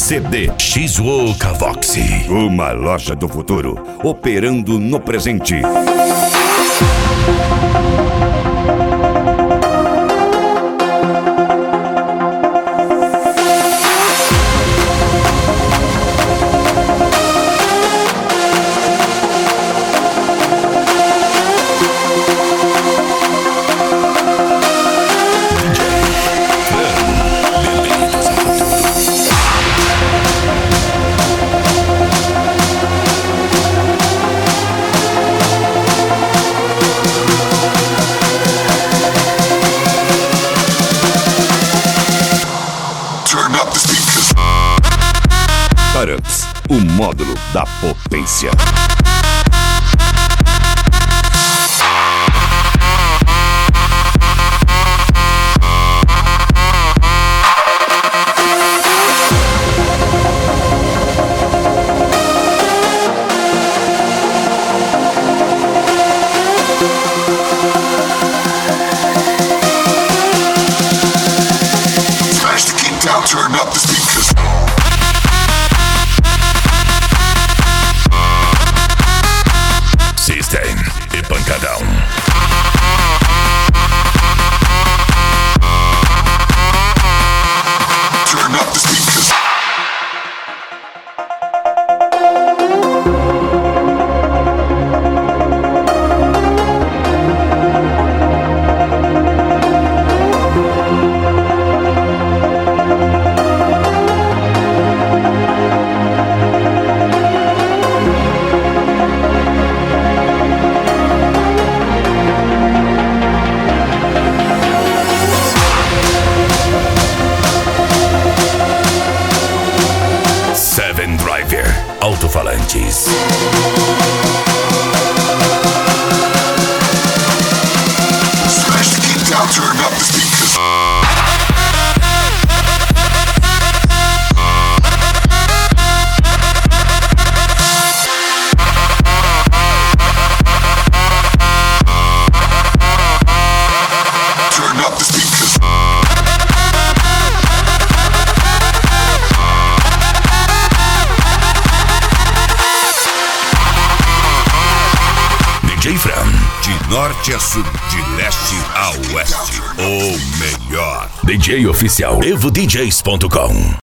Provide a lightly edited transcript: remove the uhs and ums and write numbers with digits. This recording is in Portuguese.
CD. Shizuoka Voxy. Uma loja do futuro, operando no presente. Taramps, o módulo da potência. Smash the king down, turn up the speakers. System e pancadão. Turn up the speakers. Seven Driver Alto-falantes. Smash the king down, turn up the speakers. Turn up the speakers. DJ Fran. De norte a sul, de leste a oeste, o melhor. DJ oficial EvoDJs.com.